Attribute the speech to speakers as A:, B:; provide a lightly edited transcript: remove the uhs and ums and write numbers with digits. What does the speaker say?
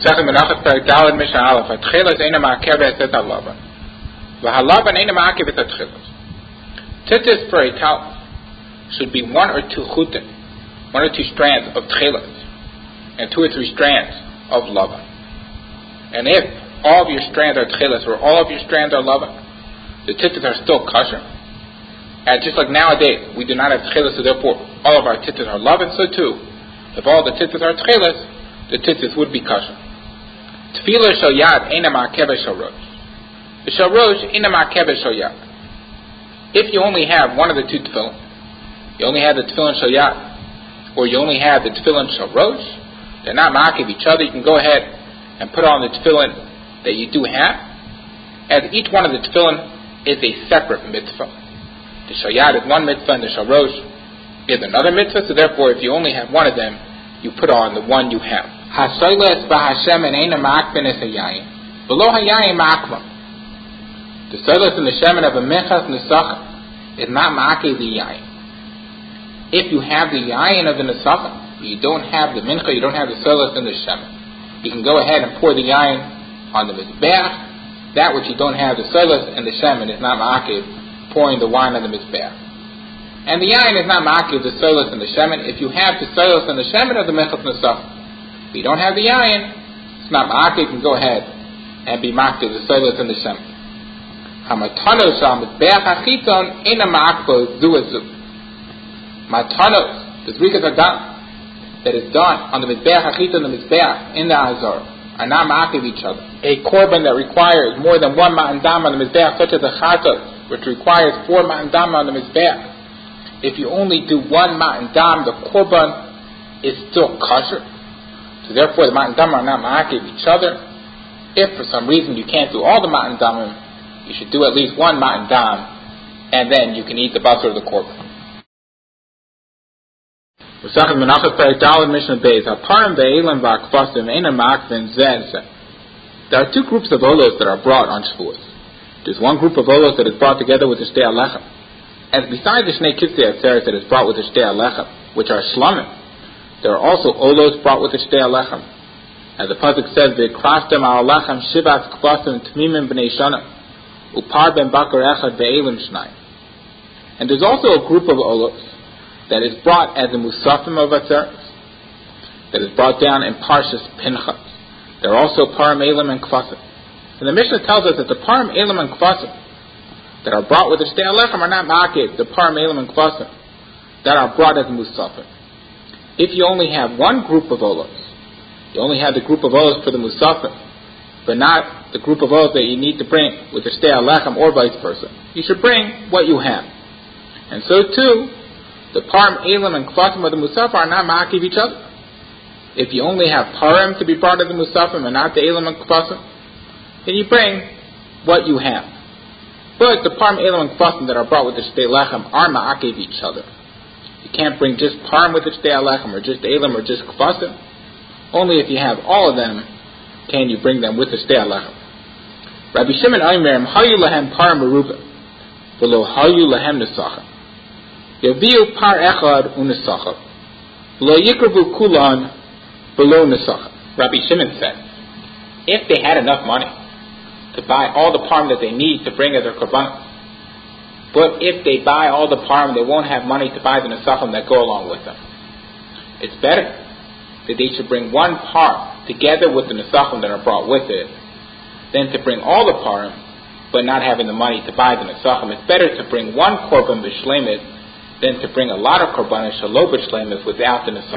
A: Second Menachos Perek Daled Mishnah Aleph. Atchilas eina ma'akeves et halavan. V'halavan eina ma'akeves atchilas. Tzitzis for a taluf should be one or two chutim, one or two strands of tchilas, and two or three strands of lavan. And if all of your strands are tchilas or all of your strands are lavan, the tzitzis are still kosher. And just like nowadays, we do not have tchilas, so therefore all of our tzitzis are lavan, so too, if all the tzitzis are tchilas, the tzitzis would be kosher. Tefillah shel yad eina ma'akeves shel rosh. The shel rosh eina ma'akeves shel yad. If you only have one of the two tefillin, you only have the tefillin shel yad, or you only have the tefillin shel rosh, they're not ma'akev each other. You can go ahead and put on the tefillin that you do have, as each one of the tefillin is a separate mitzvah. The shel yad is one mitzvah, and the shel rosh is another mitzvah. So therefore, if you only have one of them, you put on the one you have. Hasoiles b'Hashem and eina ma'akben es hayayin, v'lo hayayin ma'akvam. The soiles and the shemen of a mechas nesachah is not ma'akev the yayin. If you have the yayin of the nesachah, but you don't have the mincha, you don't have the soiles and the shemen, you can go ahead and pour the yayin on the mizbeach. That which you don't have the soiles and the shemen is not ma'akev pouring the wine on the mizbeach. And the yayin is not ma'akev the soiles and the shemen. If you have the soiles and the shemen of the mechas nesachah, if you don't have the yayin, it's not ma'akev. You can go ahead and be ma'akev the soiles and the shemen. Hamatanos al mizbeach hachiton ena ma'akbo zu azu. Matanos, the zrikas adam that is done on the mizbeach hachiton, the mizbeach in the azor, are not ma'akev each other. A korban that requires more than one ma'an dam on the mizbeach, such as a chatos, which requires 4 ma'an dam on the mizbeach. If you only do one ma'an dam, the korban is still kosher. So therefore, the ma'an dam are not ma'akev each other. If for some reason you can't do all the ma'an damim, you should do at least one ma'an dam, and then you can eat the basar of the korban. Second Menachos Perek Daled Mishnah Beis. Haparim ve'elim va'akvasim eina ma'akven zeh zeh. There are two groups of olos that are brought on Shavuos. There's one group of olos that is brought together with the shtei alechem. And besides the shnei kitzei atzeres that is brought with the shtei alechem, which are shlamim, there are also olos brought with the shtei alechem. As the pasuk says, "V'krastem ha'alechem shivat kvasim tmimim b'nei shana, upar ben bakar echad ve'elim shnai." And there's also a group of olos that is brought as a musafim of atzeres, that is brought down in Parshas Pinchas. There are also parim elim and kvasim. And the Mishnah tells us that the parim elim and kvasim that are brought with the shtei alechem are not ma'akev, the parim elim and kvasim that are brought as musafim. If you only have one group of olos, you only have the group of olos for the musafim, but not the group of olos that you need to bring with the shtei alechem, or vice versa, you should bring what you have. And so too, the parim elim and kvasim of the musafim are not ma'akev each other. If you only have parim to be brought as the musafim and not the elim and kvasim, then you bring what you have. But the parim elim and kvasim that are brought with the shtei alechem are ma'akev each other. You can't bring just parim with the shtei alechem, or just elim, or just kvasim. Only if you have all of them can you bring them with the shtei alechem. Rabbi Shimon Omer, hayu lahem parim merubah, v'lo hayu lahem nesachah. Yaviu par echad unesachah, v'lo yikravu kulan v'lo nesachah. Rabbi Shimon said, if they had enough money to buy all the parim that they need to bring as their korbanos, but if they buy all the parim, they won't have money to buy the nesachim that go along with them. It's better that they should bring one parim together with the nesachim that are brought with it, than to bring all the parim, but not having the money to buy the nesachim. It's better to bring one korban b'shleimit than to bring a lot of korbanos shelo b'shleimit without the nesachim.